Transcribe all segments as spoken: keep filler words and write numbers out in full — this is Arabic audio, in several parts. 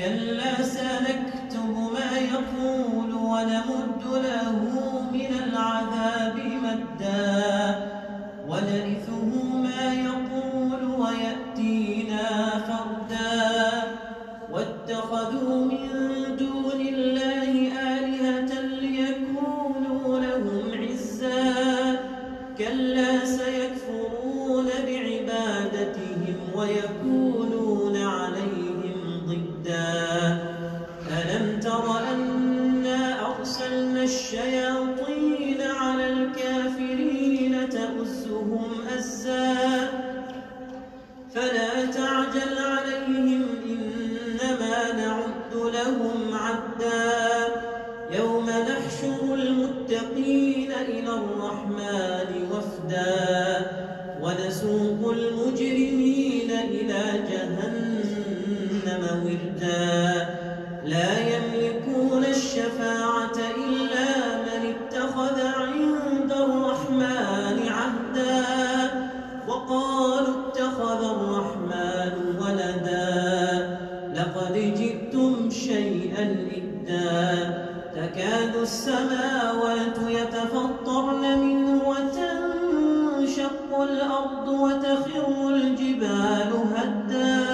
كلا سنكتب ما يقول ونمد له من العذاب مدا ونرثه ما يقول ويأتينا فردا واتخذوا من دون الله آلهة ليكونوا لهم عزا كلا سيكفرون بعبادتهم ويكونون عليهم ضدا ألم تر أنا أرسلنا الشياطين على الكافرين تؤزهم أزا فلا تعجل عليهم إنما نعد لهم عدا يوم نحشر المتقين إلى الرحمن وفدا ونسوق المجرمين إلى جهنم وردا لا يملكون الشفاعة إلا من اتخذ عند الرحمن عهدا وقالوا اتخذ الرحمن ولدا لقد جئتم شيئا إدا تكاد السماوات يتفطرن منه وتنشق الأرض وتخر الجبال هدا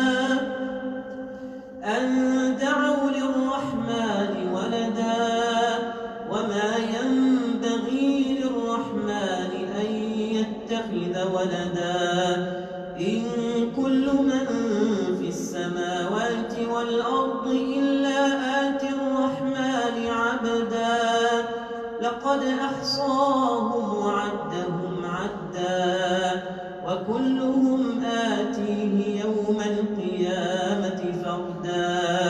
أن دعوا للرحمن ولدا وما ينبغي للرحمن أن يتخذ ولدا إن كل من في السماوات والأرض إلا آتي الرحمن عبدا لقد أحصاهم وعدهم عدا وكلهم آتيه يوم القيامة فردا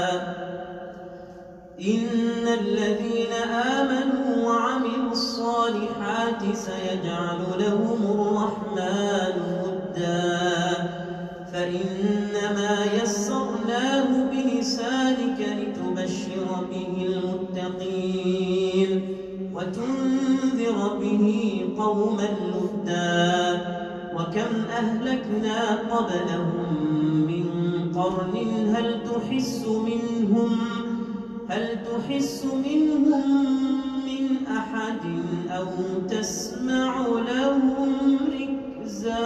إن الذين آمنوا وعملوا الصالحات سيجعل لهم الرحمن ودا فإنما يسرناه بلسانك لتبشر به المتقين وتنذر به قوما لدا وكم أهلكنا قبلهم من قرن هل تحس منهم هل تحس منهم من أحد أو تسمع لهم ركزا